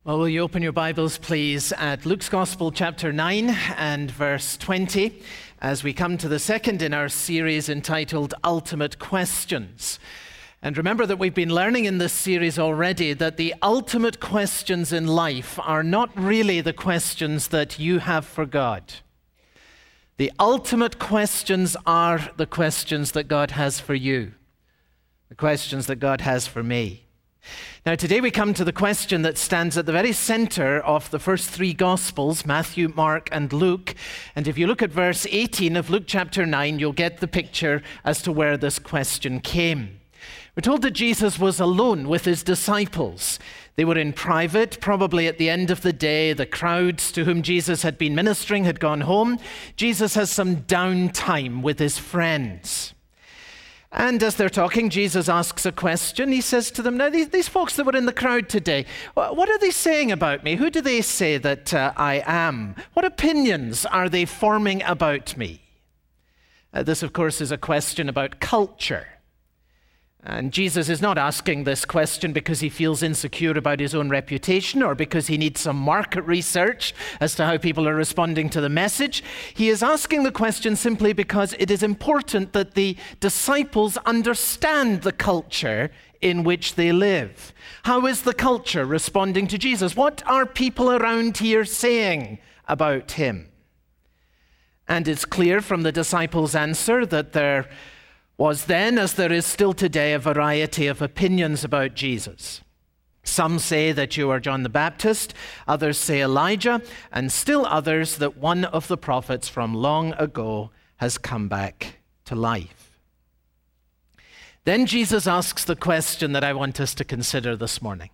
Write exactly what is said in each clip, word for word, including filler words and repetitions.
Well, will you open your Bibles, please, at Luke's Gospel, chapter nine and verse twenty, as we come to the second in our series entitled Ultimate Questions. And remember that we've been learning in this series already that the ultimate questions in life are not really the questions that you have for God. The ultimate questions are the questions that God has for you, the questions that God has for me. Now, today we come to the question that stands at the very center of the first three Gospels, Matthew, Mark, and Luke. And if you look at verse eighteen of Luke chapter nine, you'll get the picture as to where this question came. We're told that Jesus was alone with his disciples. They were in private, probably at the end of the day. The crowds to whom Jesus had been ministering had gone home. Jesus has some downtime with his friends. And as they're talking, Jesus asks a question. He says to them, now, these, these folks that were in the crowd today, what are they saying about me? Who do they say that uh, I am? What opinions are they forming about me? Uh, this, of course, is a question about culture. And Jesus is not asking this question because he feels insecure about his own reputation or because he needs some market research as to how people are responding to the message. He is asking the question simply because it is important that the disciples understand the culture in which they live. How is the culture responding to Jesus? What are people around here saying about him? And it's clear from the disciples' answer that they're was then, as there is still today, a variety of opinions about Jesus. Some say that you are John the Baptist, others say Elijah, and still others that one of the prophets from long ago has come back to life. Then Jesus asks the question that I want us to consider this morning.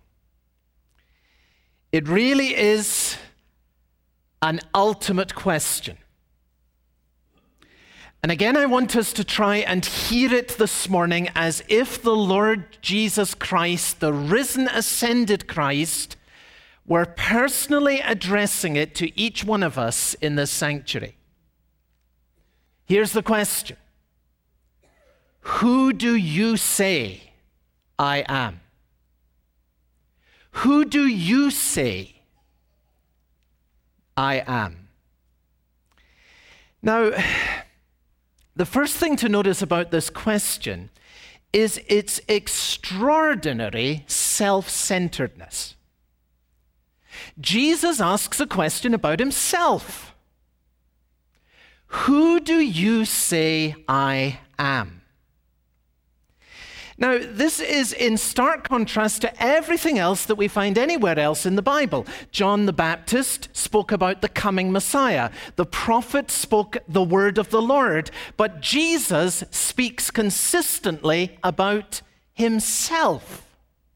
It really is an ultimate question. And again, I want us to try and hear it this morning as if the Lord Jesus Christ, the risen, ascended Christ, were personally addressing it to each one of us in this sanctuary. Here's the question. Who do you say I am? Who do you say I am? Now, the first thing to notice about this question is its extraordinary self-centeredness. Jesus asks a question about himself. Who do you say I am? Now, this is in stark contrast to everything else that we find anywhere else in the Bible. John the Baptist spoke about the coming Messiah. The prophet spoke the word of the Lord. But Jesus speaks consistently about himself.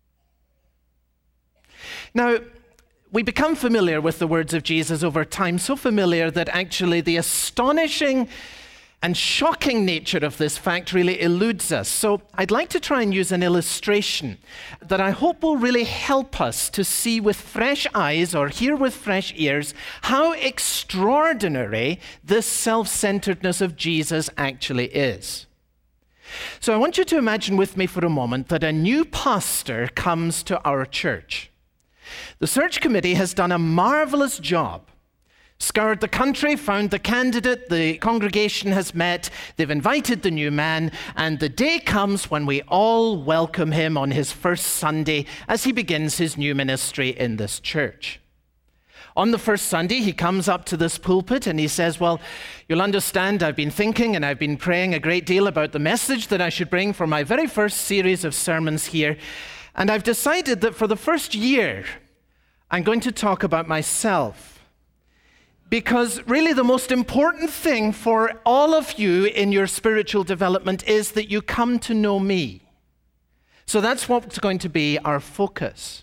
Now, we become familiar with the words of Jesus over time, so familiar that actually the astonishing and shocking nature of this fact really eludes us. So I'd like to try and use an illustration that I hope will really help us to see with fresh eyes or hear with fresh ears how extraordinary this self-centeredness of Jesus actually is. So I want you to imagine with me for a moment that a new pastor comes to our church. The search committee has done a marvelous job. Scoured the country, found the candidate, the congregation has met, they've invited the new man, and the day comes when we all welcome him on his first Sunday as he begins his new ministry in this church. On the first Sunday, he comes up to this pulpit and he says, well, you'll understand I've been thinking and I've been praying a great deal about the message that I should bring for my very first series of sermons here, and I've decided that for the first year, I'm going to talk about myself. Because really the most important thing for all of you in your spiritual development is that you come to know me. So that's what's going to be our focus.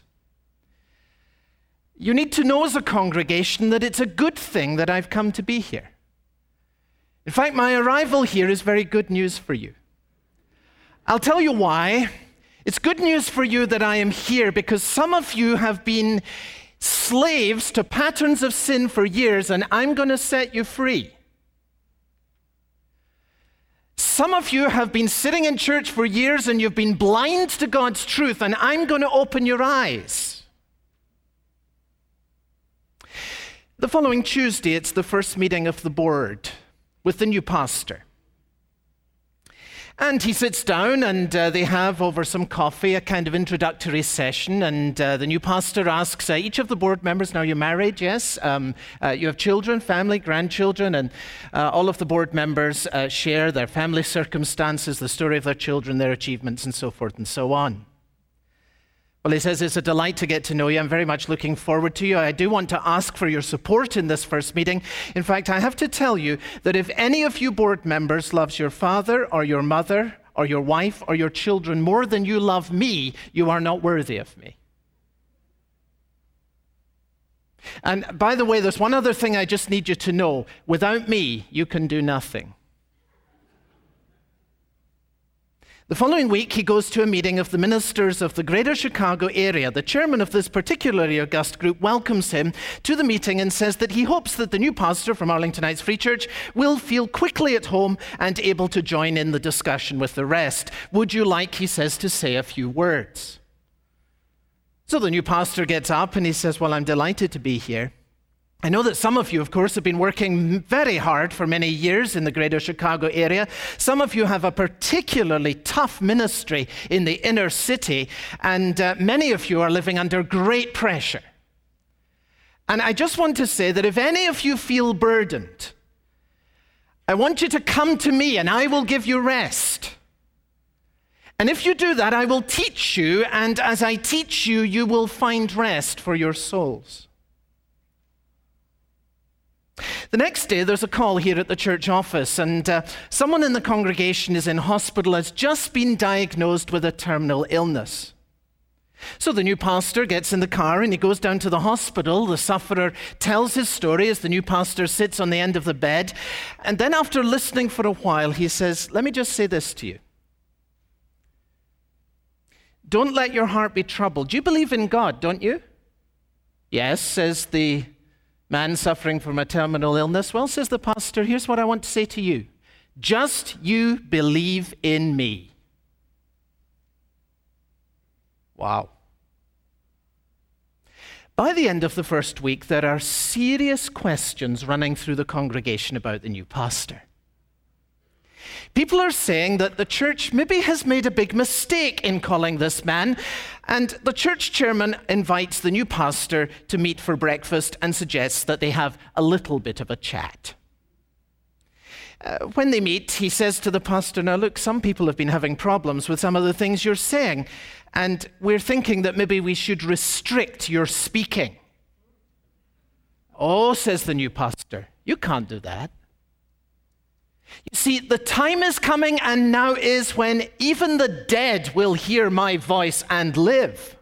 You need to know as a congregation that it's a good thing that I've come to be here. In fact, my arrival here is very good news for you. I'll tell you why. It's good news for you that I am here because some of you have been slaves to patterns of sin for years, and I'm going to set you free. Some of you have been sitting in church for years and you've been blind to God's truth, and I'm going to open your eyes. The following Tuesday, it's the first meeting of the board with the new pastor. And he sits down and uh, they have, over some coffee, a kind of introductory session. And uh, the new pastor asks uh, each of the board members, now you're married, yes? Um, uh, you have children, family, grandchildren, and uh, all of the board members uh, share their family circumstances, the story of their children, their achievements, and so forth and so on. Well, he says, it's a delight to get to know you. I'm very much looking forward to you. I do want to ask for your support in this first meeting. In fact, I have to tell you that if any of you board members loves your father or your mother or your wife or your children more than you love me, you are not worthy of me. And by the way, there's one other thing I just need you to know. Without me, you can do nothing. The following week, he goes to a meeting of the ministers of the Greater Chicago area. The chairman of this particularly august group welcomes him to the meeting and says that he hopes that the new pastor from Arlington Heights Free Church will feel quickly at home and able to join in the discussion with the rest. Would you like, he says, to say a few words? So the new pastor gets up and he says, well, I'm delighted to be here. I know that some of you, of course, have been working very hard for many years in the Greater Chicago area. Some of you have a particularly tough ministry in the inner city, and uh, many of you are living under great pressure. And I just want to say that if any of you feel burdened, I want you to come to me and I will give you rest. And if you do that, I will teach you, and as I teach you, you will find rest for your souls. The next day, there's a call here at the church office, and uh, someone in the congregation is in hospital, has just been diagnosed with a terminal illness. So the new pastor gets in the car and he goes down to the hospital. The sufferer tells his story as the new pastor sits on the end of the bed. And then after listening for a while, he says, let me just say this to you. Don't let your heart be troubled. You believe in God, don't you? Yes, says the man suffering from a terminal illness. Well, says the pastor, here's what I want to say to you. Just you believe in me. Wow. By the end of the first week, there are serious questions running through the congregation about the new pastor. People are saying that the church maybe has made a big mistake in calling this man, and the church chairman invites the new pastor to meet for breakfast and suggests that they have a little bit of a chat. Uh, when they meet, he says to the pastor, now look, some people have been having problems with some of the things you're saying, and we're thinking that maybe we should restrict your speaking. Oh, says the new pastor, you can't do that. You see, the time is coming, and now is when even the dead will hear my voice and live.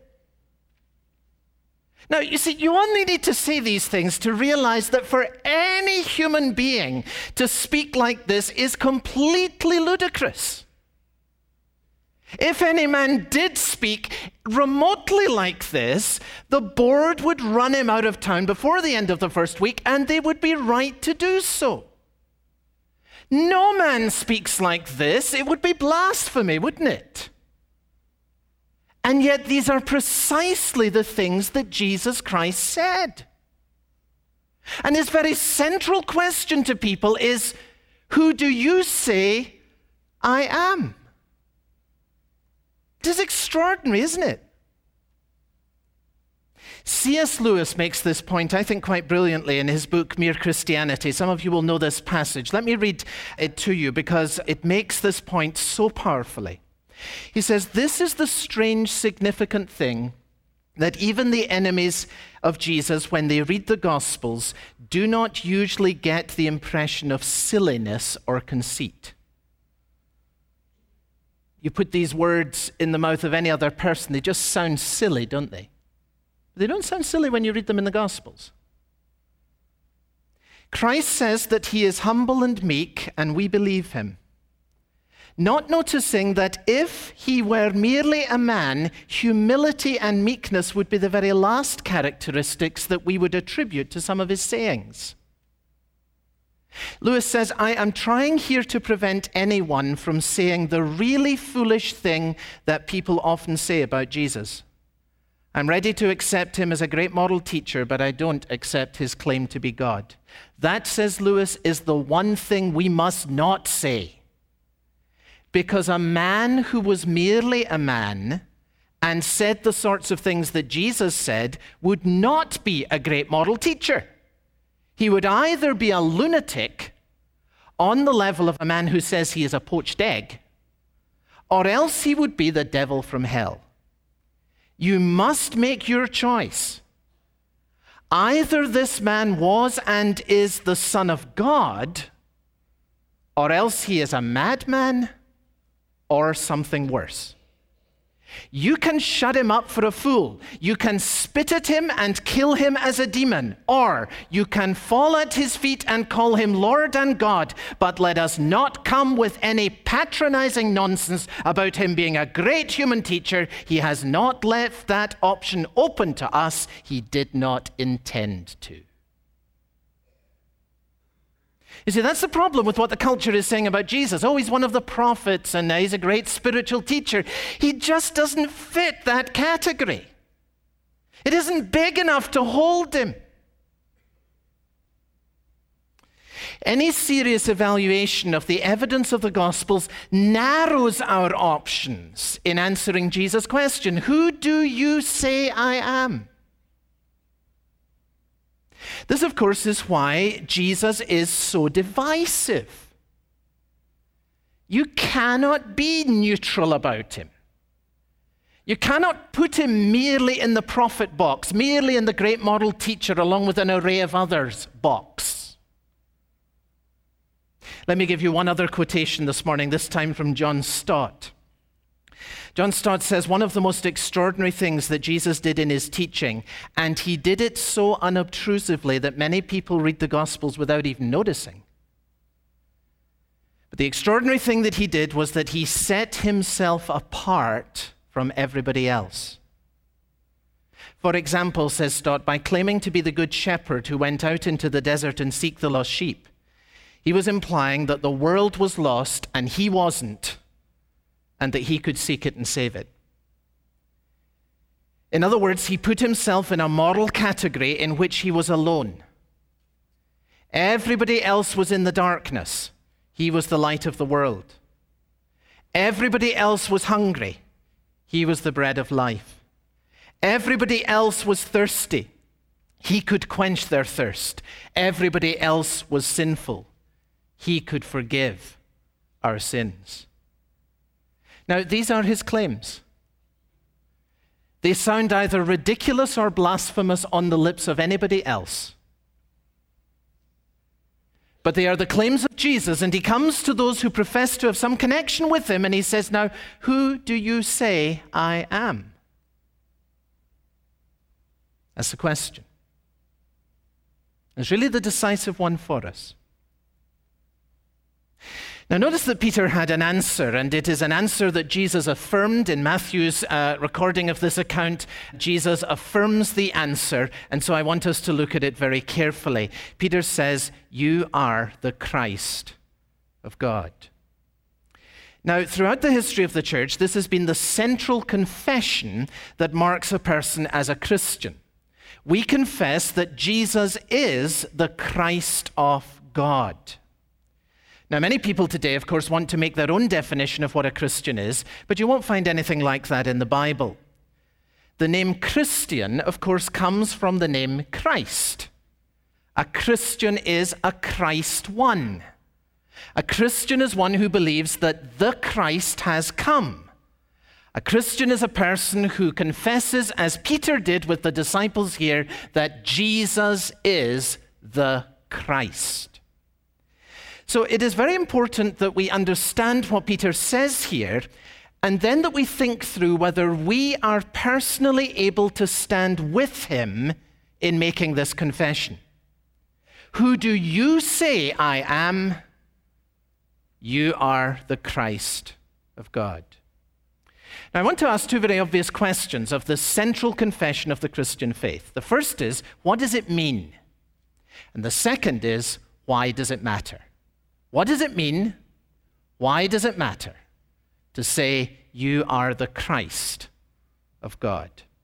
Now, you see, you only need to say these things to realize that for any human being to speak like this is completely ludicrous. If any man did speak remotely like this, the board would run him out of town before the end of the first week, and they would be right to do so. No man speaks like this. It would be blasphemy, wouldn't it? And yet these are precisely the things that Jesus Christ said. And his very central question to people is, who do you say I am? It is extraordinary, isn't it? C S Lewis makes this point, I think, quite brilliantly in his book, Mere Christianity. Some of you will know this passage. Let me read it to you because it makes this point so powerfully. He says, this is the strange, significant thing that even the enemies of Jesus, when they read the Gospels, do not usually get the impression of silliness or conceit. You put these words in the mouth of any other person, they just sound silly, don't they? They don't sound silly when you read them in the Gospels. Christ says that he is humble and meek, and we believe him. Not noticing that if he were merely a man, humility and meekness would be the very last characteristics that we would attribute to some of his sayings. Lewis says, I am trying here to prevent anyone from saying the really foolish thing that people often say about Jesus. I'm ready to accept him as a great moral teacher, but I don't accept his claim to be God. That, says Lewis, is the one thing we must not say. Because a man who was merely a man and said the sorts of things that Jesus said would not be a great moral teacher. He would either be a lunatic on the level of a man who says he is a poached egg, or else he would be the devil from hell. You must make your choice. Either this man was and is the Son of God, or else he is a madman or something worse. You can shut him up for a fool. You can spit at him and kill him as a demon. Or you can fall at his feet and call him Lord and God. But let us not come with any patronizing nonsense about him being a great human teacher. He has not left that option open to us. He did not intend to. You see, that's the problem with what the culture is saying about Jesus. Oh, he's one of the prophets and he's a great spiritual teacher. He just doesn't fit that category. It isn't big enough to hold him. Any serious evaluation of the evidence of the Gospels narrows our options in answering Jesus' question, who do you say I am? This, of course, is why Jesus is so divisive. You cannot be neutral about him. You cannot put him merely in the prophet box, merely in the great moral teacher along with an array of others box. Let me give you one other quotation this morning, this time from John Stott. John Stott says, one of the most extraordinary things that Jesus did in his teaching, and he did it so unobtrusively that many people read the Gospels without even noticing. But the extraordinary thing that he did was that he set himself apart from everybody else. For example, says Stott, by claiming to be the good shepherd who went out into the desert and seek the lost sheep, he was implying that the world was lost and he wasn't, and that he could seek it and save it. In other words, he put himself in a moral category in which he was alone. Everybody else was in the darkness. He was the light of the world. Everybody else was hungry. He was the bread of life. Everybody else was thirsty. He could quench their thirst. Everybody else was sinful. He could forgive our sins. Now, these are his claims. They sound either ridiculous or blasphemous on the lips of anybody else. But they are the claims of Jesus, and he comes to those who profess to have some connection with him, and he says, now, who do you say I am? That's the question. It's really the decisive one for us. Now, notice that Peter had an answer, and it is an answer that Jesus affirmed in Matthew's uh, recording of this account. Jesus affirms the answer, and so I want us to look at it very carefully. Peter says, you are the Christ of God. Now, throughout the history of the church, this has been the central confession that marks a person as a Christian. We confess that Jesus is the Christ of God. Now, many people today, of course, want to make their own definition of what a Christian is, but you won't find anything like that in the Bible. The name Christian, of course, comes from the name Christ. A Christian is a Christ one. A Christian is one who believes that the Christ has come. A Christian is a person who confesses, as Peter did with the disciples here, that Jesus is the Christ. So it is very important that we understand what Peter says here, and then that we think through whether we are personally able to stand with him in making this confession. Who do you say I am? You are the Christ of God. Now, I want to ask two very obvious questions of the central confession of the Christian faith. The first is, what does it mean? And the second is, why does it matter? What does it mean? Why does it matter to say you are the Christ of God?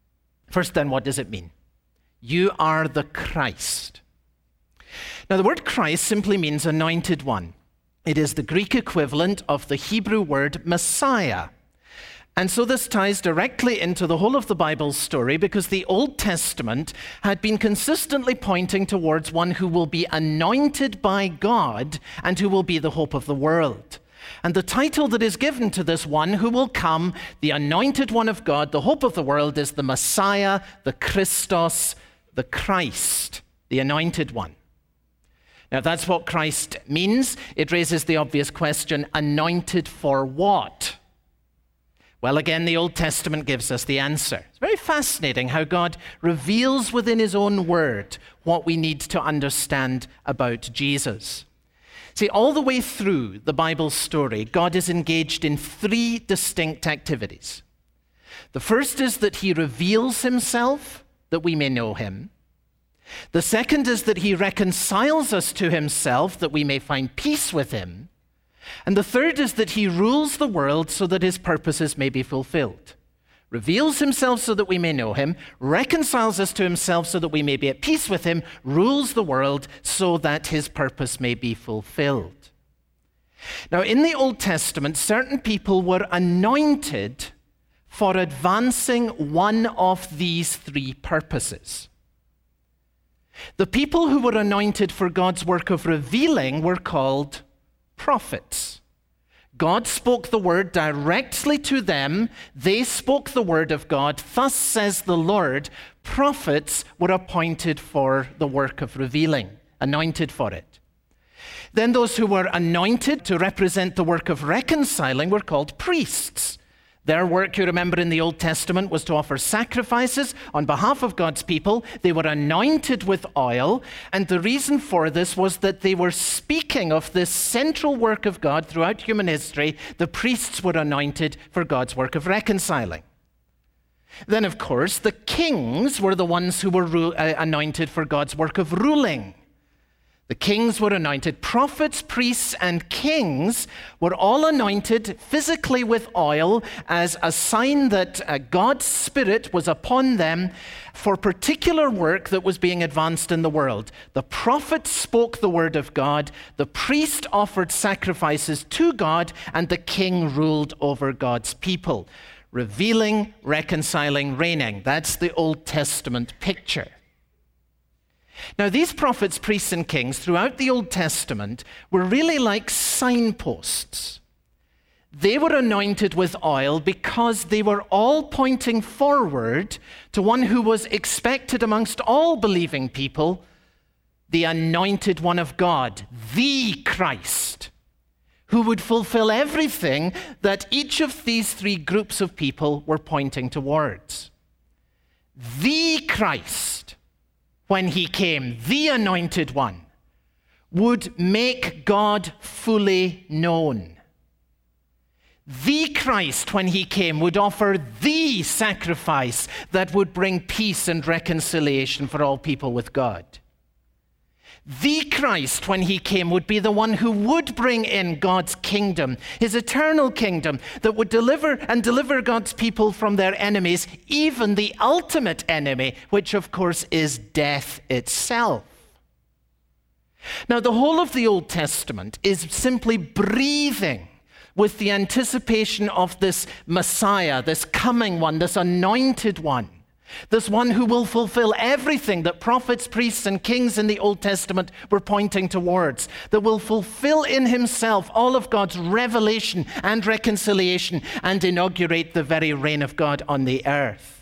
First then, what does it mean? You are the Christ. Now, the word Christ simply means anointed one. It is the Greek equivalent of the Hebrew word Messiah. And so this ties directly into the whole of the Bible's story, because the Old Testament had been consistently pointing towards one who will be anointed by God and who will be the hope of the world. And the title that is given to this one who will come, the anointed one of God, the hope of the world, is the Messiah, the Christos, the Christ, the anointed one. Now, if that's what Christ means, it raises the obvious question, anointed for what? Well, again, the Old Testament gives us the answer. It's very fascinating how God reveals within his own word what we need to understand about Jesus. See, all the way through the Bible story, God is engaged in three distinct activities. The first is that he reveals himself that we may know him. The second is that he reconciles us to himself that we may find peace with him. And the third is that he rules the world so that his purposes may be fulfilled. Reveals himself so that we may know him, reconciles us to himself so that we may be at peace with him, rules the world so that his purpose may be fulfilled. Now, in the Old Testament, certain people were anointed for advancing one of these three purposes. The people who were anointed for God's work of revealing were called prophets. God spoke the word directly to them. They spoke the word of God. Thus says the Lord. Prophets were appointed for the work of revealing, anointed for it. Then those who were anointed to represent the work of reconciling were called priests. Their work, you remember, in the Old Testament was to offer sacrifices on behalf of God's people. They were anointed with oil, and the reason for this was that they were speaking of this central work of God throughout human history. The priests were anointed for God's work of reconciling. Then, of course, the kings were the ones who were ru- uh, anointed for God's work of ruling. The kings were anointed. Prophets, priests, and kings were all anointed physically with oil as a sign that uh, God's Spirit was upon them for particular work that was being advanced in the world. The prophet spoke the word of God, the priest offered sacrifices to God, and the king ruled over God's people. Revealing, reconciling, reigning. That's the Old Testament picture. Now, these prophets, priests, and kings throughout the Old Testament were really like signposts. They were anointed with oil because they were all pointing forward to one who was expected amongst all believing people, the anointed one of God, the Christ, who would fulfill everything that each of these three groups of people were pointing towards. The Christ, when he came, the anointed one, would make God fully known. The Christ, when he came, would offer the sacrifice that would bring peace and reconciliation for all people with God. The Christ, when he came, would be the one who would bring in God's kingdom, his eternal kingdom, that would deliver and deliver God's people from their enemies, even the ultimate enemy, which of course is death itself. Now, the whole of the Old Testament is simply breathing with the anticipation of this Messiah, this coming one, this anointed one. This one who will fulfill everything that prophets, priests, and kings in the Old Testament were pointing towards, that will fulfill in himself all of God's revelation and reconciliation and inaugurate the very reign of God on the earth.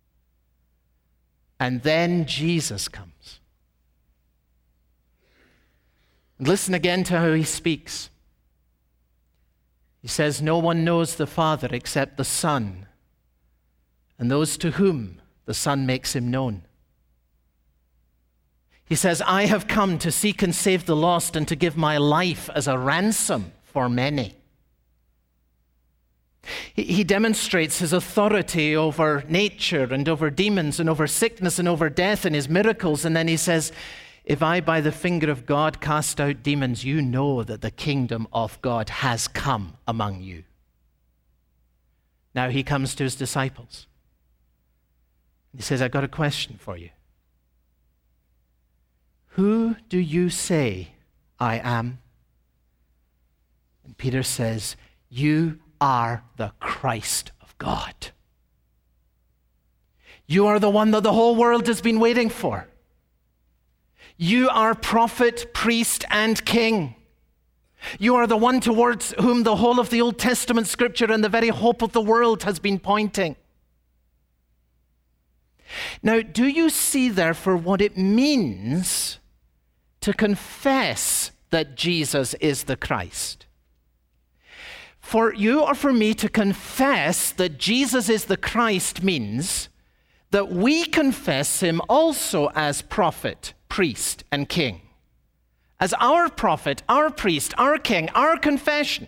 And then Jesus comes. And listen again to how he speaks. He says, "No one knows the Father except the Son, and those to whom the Son makes him known." He says, "I have come to seek and save the lost and to give my life as a ransom for many." He, he demonstrates his authority over nature and over demons and over sickness and over death in his miracles. And then he says, "If I by the finger of God cast out demons, you know that the kingdom of God has come among you." Now he comes to his disciples. He says, I've got a question for you. Who do you say I am? And Peter says, you are the Christ of God. You are the one that the whole world has been waiting for. You are prophet, priest, and king. You are the one towards whom the whole of the Old Testament scripture and the very hope of the world has been pointing. Now, do you see, therefore, what it means to confess that Jesus is the Christ? For you or for me to confess that Jesus is the Christ means that we confess him also as prophet, priest, and king. As our prophet, our priest, our king, our confession.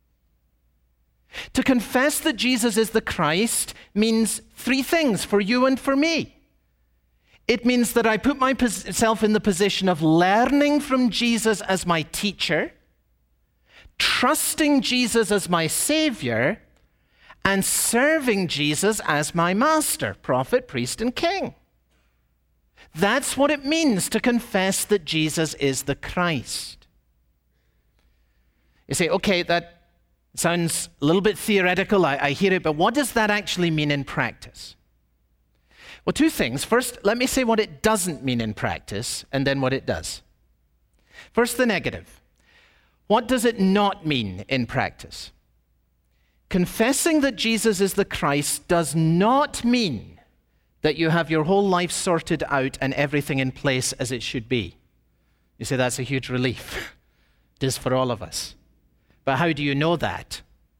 To confess that Jesus is the Christ means three things for you and for me. It means that I put myself in the position of learning from Jesus as my teacher, trusting Jesus as my Savior, and serving Jesus as my master, prophet, priest, and king. That's what it means to confess that Jesus is the Christ. You say, okay, that sounds a little bit theoretical, I, I hear it, but what does that actually mean in practice? Well, two things. First, let me say what it doesn't mean in practice, and then what it does. First, the negative. What does it not mean in practice? Confessing that Jesus is the Christ does not mean that you have your whole life sorted out and everything in place as it should be. You say that's a huge relief. It is for all of us. But how do you know that?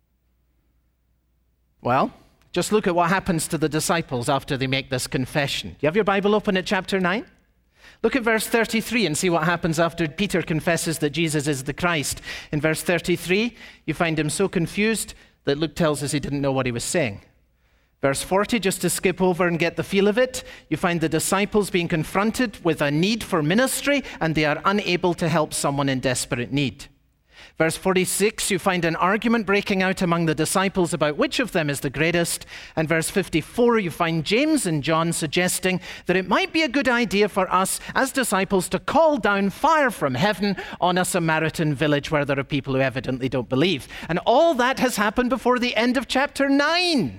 Well, just look at what happens to the disciples after they make this confession. Do you have your Bible open at chapter nine? Look at verse thirty-three and see what happens after Peter confesses that Jesus is the Christ. In verse thirty-three, you find him so confused that Luke tells us he didn't know what he was saying. Verse forty, just to skip over and get the feel of it, you find the disciples being confronted with a need for ministry, and they are unable to help someone in desperate need. Verse forty-six, you find an argument breaking out among the disciples about which of them is the greatest. And verse fifty-four, you find James and John suggesting that it might be a good idea for us as disciples to call down fire from heaven on a Samaritan village where there are people who evidently don't believe. And all that has happened before the end of chapter nine.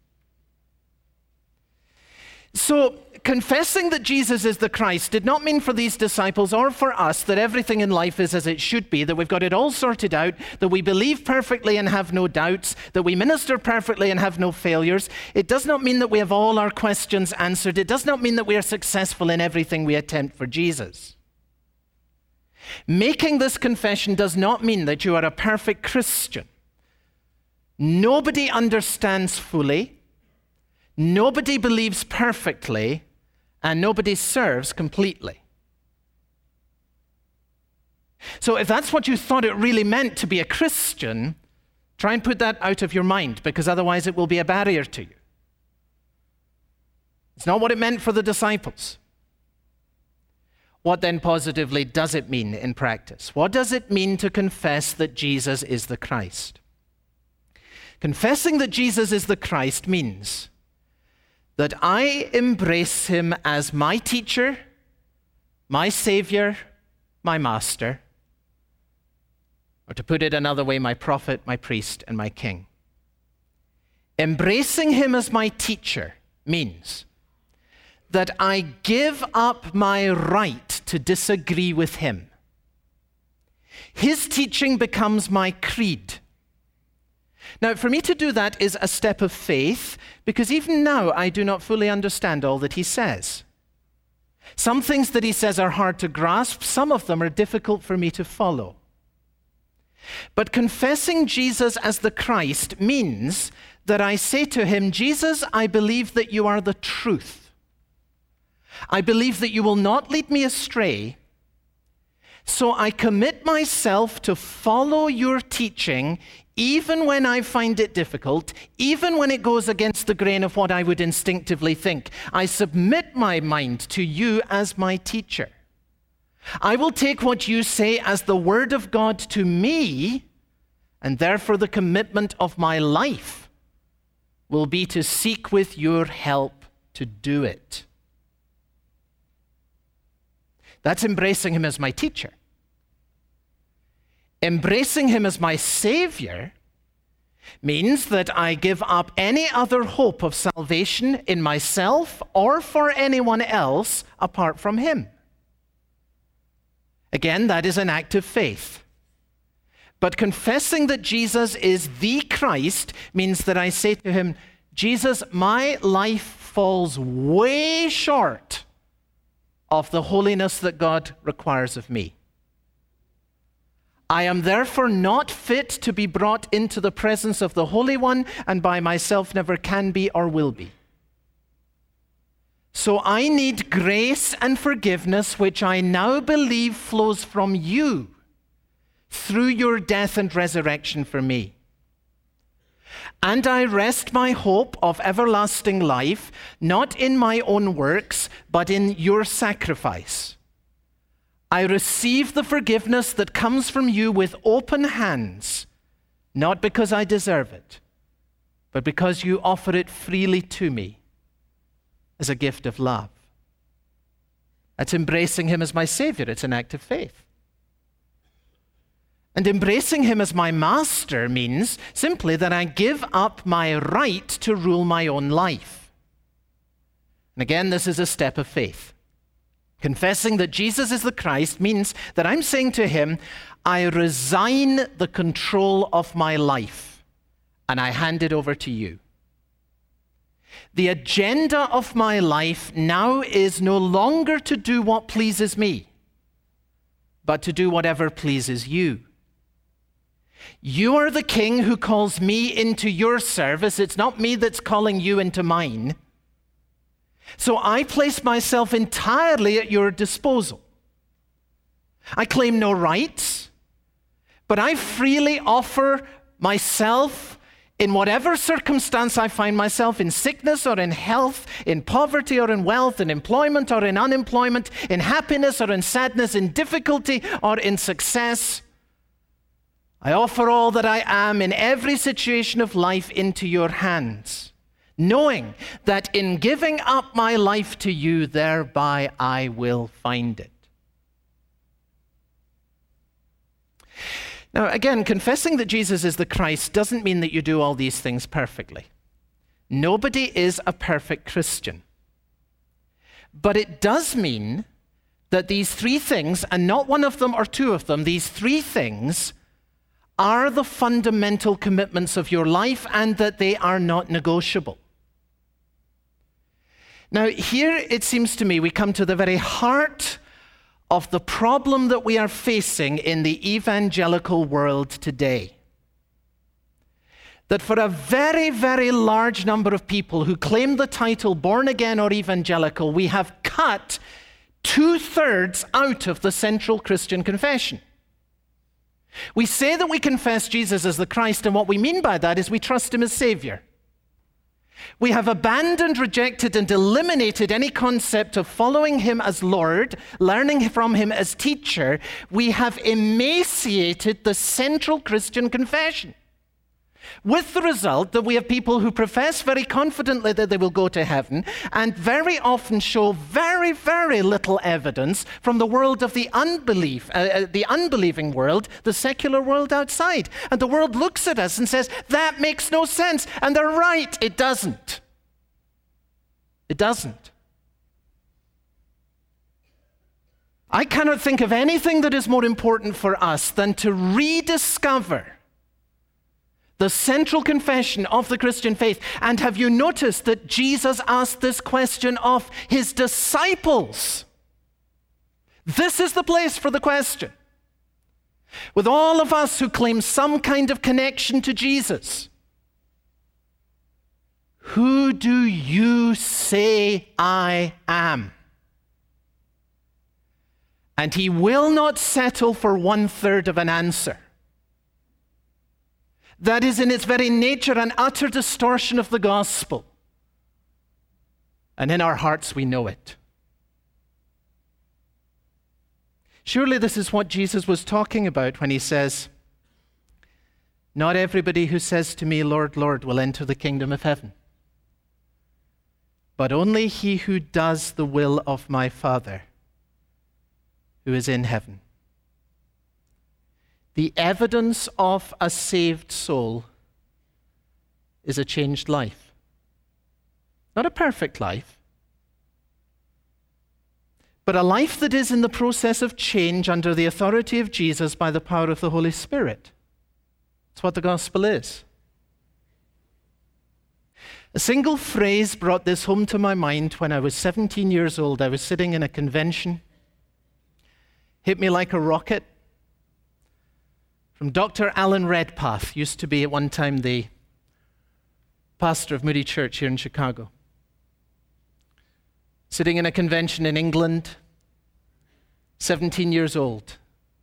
So, confessing that Jesus is the Christ did not mean for these disciples or for us that everything in life is as it should be, that we've got it all sorted out, that we believe perfectly and have no doubts, that we minister perfectly and have no failures. It does not mean that we have all our questions answered. It does not mean that we are successful in everything we attempt for Jesus. Making this confession does not mean that you are a perfect Christian. Nobody understands fully. Nobody believes perfectly, and nobody serves completely. So if that's what you thought it really meant to be a Christian, try and put that out of your mind, because otherwise it will be a barrier to you. It's not what it meant for the disciples. What then positively does it mean in practice? What does it mean to confess that Jesus is the Christ? Confessing that Jesus is the Christ means that I embrace him as my teacher, my Savior, my master, or to put it another way, my prophet, my priest, and my king. Embracing him as my teacher means that I give up my right to disagree with him. His teaching becomes my creed. Now, for me to do that is a step of faith, because even now I do not fully understand all that he says. Some things that he says are hard to grasp, some of them are difficult for me to follow. But confessing Jesus as the Christ means that I say to him, Jesus, I believe that you are the truth. I believe that you will not lead me astray. So I commit myself to follow your teaching, even when I find it difficult, even when it goes against the grain of what I would instinctively think. I submit my mind to you as my teacher. I will take what you say as the word of God to me, and therefore the commitment of my life will be to seek with your help to do it. That's embracing him as my teacher. Embracing him as my Savior means that I give up any other hope of salvation in myself or for anyone else apart from him. Again, that is an act of faith. But confessing that Jesus is the Christ means that I say to him, Jesus, my life falls way short of the holiness that God requires of me. I am therefore not fit to be brought into the presence of the Holy One, and by myself never can be or will be. So I need grace and forgiveness, which I now believe flows from you through your death and resurrection for me. And I rest my hope of everlasting life, not in my own works, but in your sacrifice. I receive the forgiveness that comes from you with open hands, not because I deserve it, but because you offer it freely to me as a gift of love. That's embracing him as my Savior. It's an act of faith. And embracing him as my master means simply that I give up my right to rule my own life. And again, this is a step of faith. Confessing that Jesus is the Christ means that I'm saying to him, I resign the control of my life and I hand it over to you. The agenda of my life now is no longer to do what pleases me, but to do whatever pleases you. You are the king who calls me into your service. It's not me that's calling you into mine. So I place myself entirely at your disposal. I claim no rights, but I freely offer myself in whatever circumstance I find myself, in sickness or in health, in poverty or in wealth, in employment or in unemployment, in happiness or in sadness, in difficulty or in success. I offer all that I am in every situation of life into your hands, knowing that in giving up my life to you, thereby I will find it. Now, again, confessing that Jesus is the Christ doesn't mean that you do all these things perfectly. Nobody is a perfect Christian. But it does mean that these three things, and not one of them or two of them, these three things are the fundamental commitments of your life and that they are not negotiable. Now, here it seems to me we come to the very heart of the problem that we are facing in the evangelical world today. That for a very, very large number of people who claim the title born again or evangelical, we have cut two-thirds out of the central Christian confession. We say that we confess Jesus as the Christ, and what we mean by that is we trust him as Savior. We have abandoned, rejected, and eliminated any concept of following him as Lord, learning from him as teacher. We have emaciated the central Christian confession, with the result that we have people who profess very confidently that they will go to heaven and very often show very, very little evidence from the world of the unbelief, uh, the unbelieving world, the secular world outside. And the world looks at us and says, that makes no sense. And they're right, it doesn't. It doesn't. I cannot think of anything that is more important for us than to rediscover the central confession of the Christian faith. And have you noticed that Jesus asked this question of his disciples? This is the place for the question. With all of us who claim some kind of connection to Jesus, who do you say I am? And he will not settle for one third of an answer. That is in its very nature an utter distortion of the gospel. And in our hearts we know it. Surely this is what Jesus was talking about when he says, not everybody who says to me, Lord, Lord, will enter the kingdom of heaven, but only he who does the will of my Father who is in heaven. The evidence of a saved soul is a changed life. Not a perfect life, but a life that is in the process of change under the authority of Jesus by the power of the Holy Spirit. That's what the gospel is. A single phrase brought this home to my mind when I was seventeen years old. I was sitting in a convention. Hit me like a rocket. From Doctor Alan Redpath, used to be at one time the pastor of Moody Church here in Chicago. Sitting in a convention in England, seventeen years old.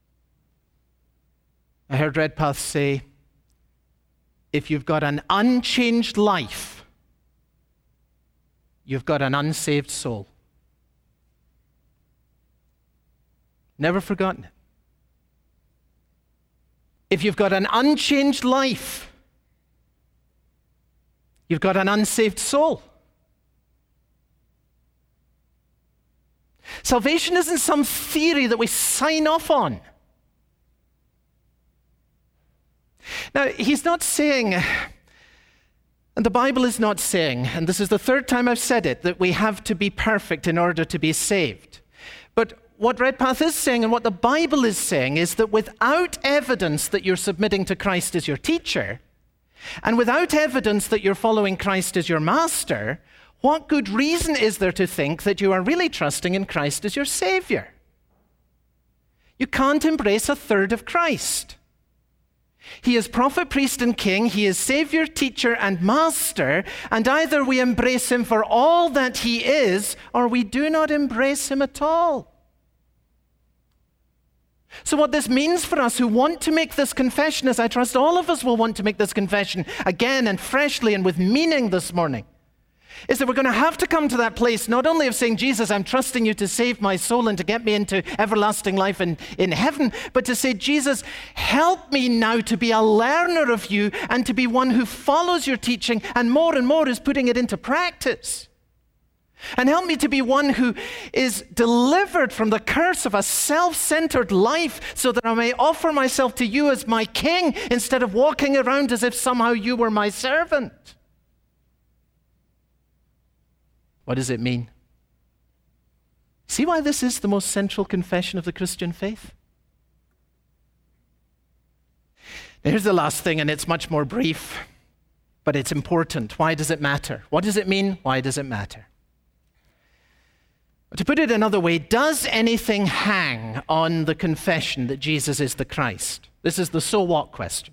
I heard Redpath say, if you've got an unchanged life, you've got an unsaved soul. Never forgotten it. If you've got an unchanged life, you've got an unsaved soul. Salvation isn't some theory that we sign off on. Now, he's not saying, and the Bible is not saying, and this is the third time I've said it, that we have to be perfect in order to be saved. But what Redpath is saying and what the Bible is saying is that without evidence that you're submitting to Christ as your teacher, and without evidence that you're following Christ as your master, what good reason is there to think that you are really trusting in Christ as your Savior? You can't embrace a third of Christ. He is prophet, priest, and king. He is Savior, teacher, and master. And either we embrace him for all that he is, or we do not embrace him at all. So what this means for us who want to make this confession, as I trust all of us will want to make this confession again and freshly and with meaning this morning, is that we're going to have to come to that place not only of saying, Jesus, I'm trusting you to save my soul and to get me into everlasting life in, in heaven, but to say, Jesus, help me now to be a learner of you and to be one who follows your teaching and more and more is putting it into practice. And help me to be one who is delivered from the curse of a self-centered life so that I may offer myself to you as my king instead of walking around as if somehow you were my servant. What does it mean? See why this is the most central confession of the Christian faith? Now, here's the last thing, and it's much more brief, but it's important. Why does it matter? What does it mean? Why does it matter? To put it another way, does anything hang on the confession that Jesus is the Christ? This is the so what question.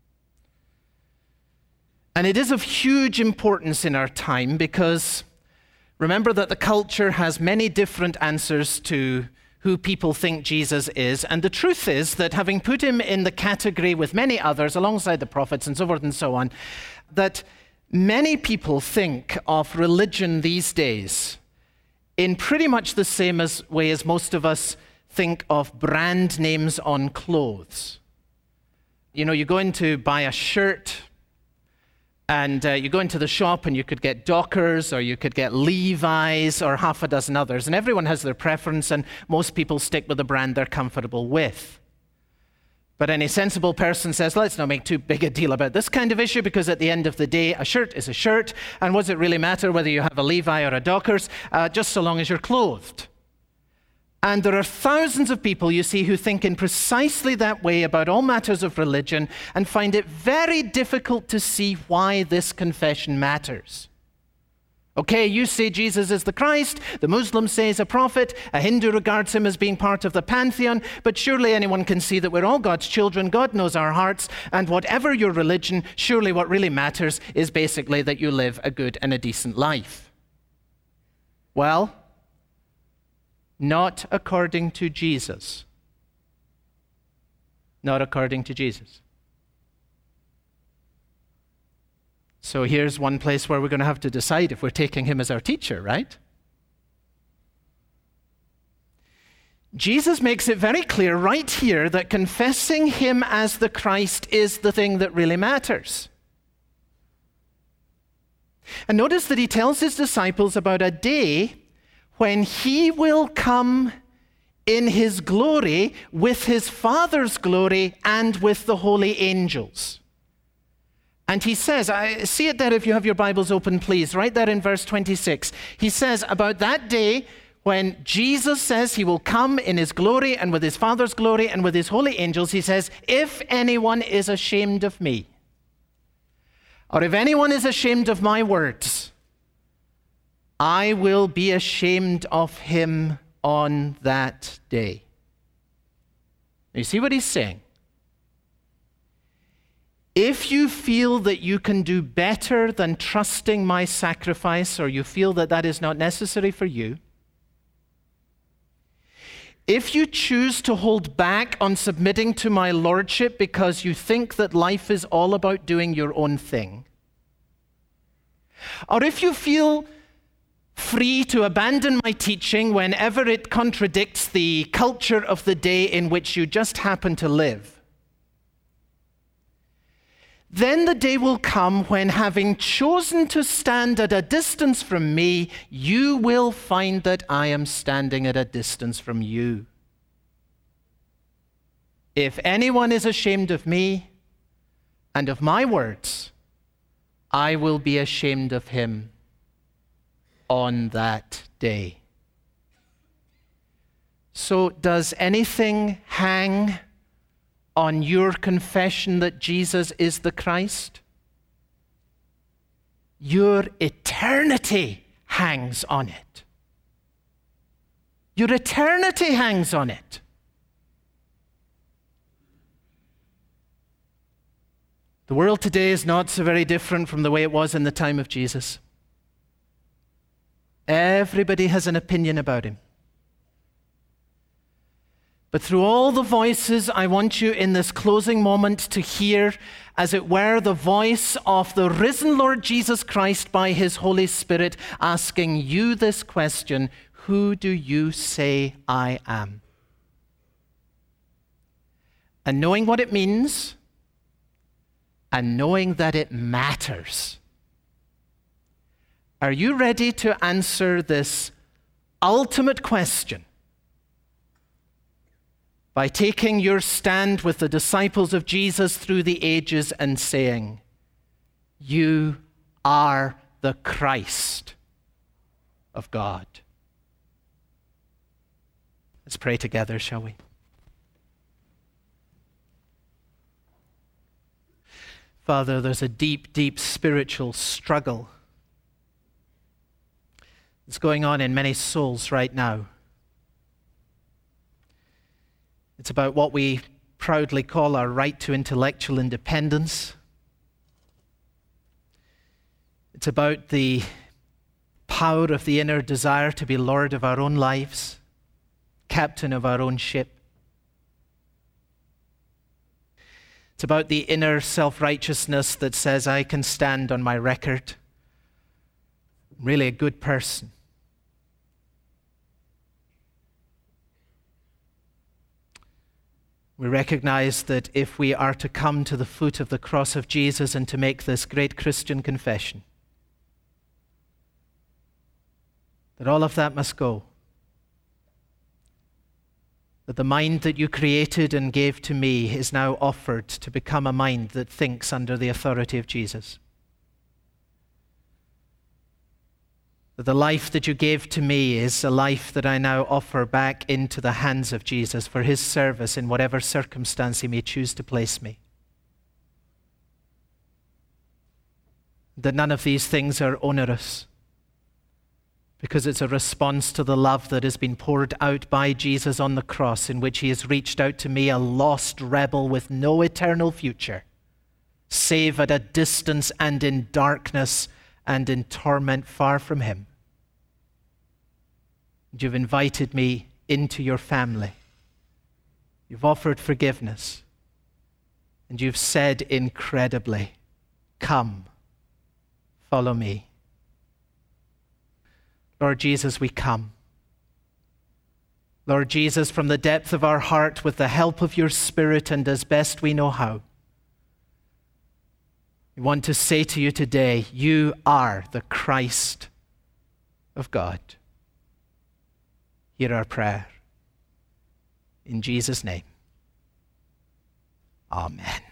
And it is of huge importance in our time because remember that the culture has many different answers to who people think Jesus is. And the truth is that having put him in the category with many others, alongside the prophets and so forth and so on, that many people think of religion these days in pretty much the same as way as most of us think of brand names on clothes. You know, you go in to buy a shirt, and uh, you go into the shop and you could get Dockers or you could get Levi's or half a dozen others. And everyone has their preference and most people stick with the brand they're comfortable with. But any sensible person says, let's not make too big a deal about this kind of issue because at the end of the day, a shirt is a shirt. And what does it really matter whether you have a Levi or a Dockers, uh, just so long as you're clothed? And there are thousands of people, you see, who think in precisely that way about all matters of religion and find it very difficult to see why this confession matters. Okay, you say Jesus is the Christ, the Muslim says a prophet, a Hindu regards him as being part of the pantheon, but surely anyone can see that we're all God's children, God knows our hearts, and whatever your religion, surely what really matters is basically that you live a good and a decent life. Well, not according to Jesus. Not according to Jesus. So here's one place where we're going to have to decide if we're taking him as our teacher, right? Jesus makes it very clear right here that confessing him as the Christ is the thing that really matters. And notice that he tells his disciples about a day when he will come in his glory with his Father's glory and with the holy angels. And he says, I see it there if you have your Bibles open, please, right there in verse twenty-six. He says about that day when Jesus says he will come in his glory and with his Father's glory and with his holy angels, he says, if anyone is ashamed of me, or if anyone is ashamed of my words, I will be ashamed of him on that day. You see what he's saying? If you feel that you can do better than trusting my sacrifice, or you feel that that is not necessary for you, if you choose to hold back on submitting to my lordship because you think that life is all about doing your own thing, or if you feel free to abandon my teaching whenever it contradicts the culture of the day in which you just happen to live, then the day will come when, having chosen to stand at a distance from me, you will find that I am standing at a distance from you. If anyone is ashamed of me and of my words, I will be ashamed of him on that day. So, does anything hang on your confession that Jesus is the Christ? Your eternity hangs on it. Your eternity hangs on it. The world today is not so very different from the way it was in the time of Jesus. Everybody has an opinion about him. But through all the voices, I want you in this closing moment to hear, as it were, the voice of the risen Lord Jesus Christ by his Holy Spirit asking you this question: who do you say I am? And knowing what it means, and knowing that it matters, are you ready to answer this ultimate question by taking your stand with the disciples of Jesus through the ages and saying, you are the Christ of God? Let's pray together, shall we? Father, there's a deep, deep spiritual struggle that's going on in many souls right now. It's about what we proudly call our right to intellectual independence. It's about the power of the inner desire to be Lord of our own lives, captain of our own ship. It's about the inner self-righteousness that says, I can stand on my record. I'm really a good person. We recognize that if we are to come to the foot of the cross of Jesus and to make this great Christian confession, that all of that must go. That the mind that you created and gave to me is now offered to become a mind that thinks under the authority of Jesus. That the life that you gave to me is a life that I now offer back into the hands of Jesus for his service in whatever circumstance he may choose to place me. That none of these things are onerous, because it's a response to the love that has been poured out by Jesus on the cross, in which he has reached out to me, a lost rebel with no eternal future, save at a distance and in darkness and in torment far from him. And you've invited me into your family. You've offered forgiveness. And you've said incredibly, come, follow me. Lord Jesus, we come. Lord Jesus, from the depth of our heart, with the help of your Spirit and as best we know how, We want to say to you today, you are the Christ of God. Hear our prayer. In Jesus' name, amen.